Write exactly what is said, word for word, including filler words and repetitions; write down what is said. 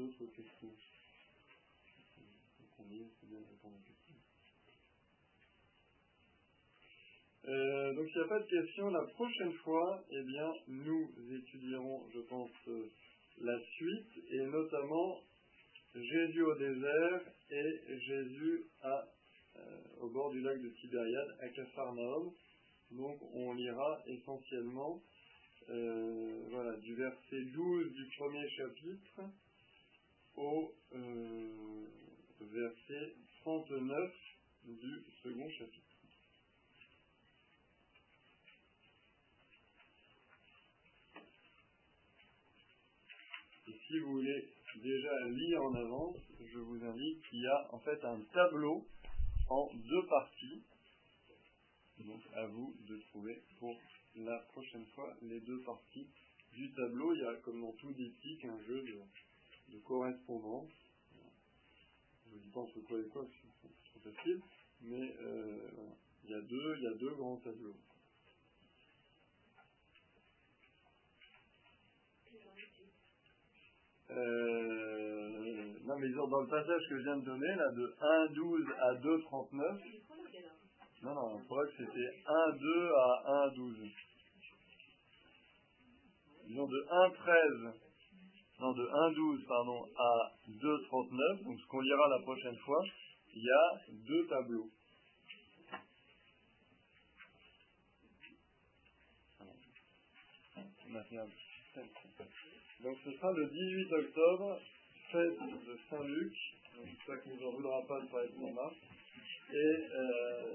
d'autres questions? Combien c'est bien de répondre aux questions. Euh, donc il n'y a pas de questions. La prochaine fois, eh bien, nous étudierons, je pense, euh, la suite, et notamment Jésus au désert et Jésus à, euh, au bord du lac de Tibériade, à Capharnaüm. Donc on lira essentiellement euh, voilà, du verset douze du premier chapitre au euh, verset trente-neuf du second chapitre. Et si vous voulez déjà lire en avance, je vous indique qu'il y a en fait un tableau en deux parties. Donc à vous de trouver pour la prochaine fois les deux parties du tableau. Il y a, comme dans tout diptyque, un jeu de, de correspondance. Je ne dis pas entre quoi et quoi, c'est trop facile, mais euh, voilà. il, y a deux, il y a deux grands tableaux. Euh, non mais dans le passage que je viens de donner, là, de un douze à deux trente-neuf, non, non, je crois que c'était un deux à un douze. Disons de un treize, non, de un douze, pardon, à deux trente-neuf, donc ce qu'on lira la prochaine fois, il y a deux tableaux. Donc ce sera le dix-huit octobre, fête de Saint-Luc, donc j'espère qu'il ne nous en voudra pas de parler de Saint-Marc, et euh,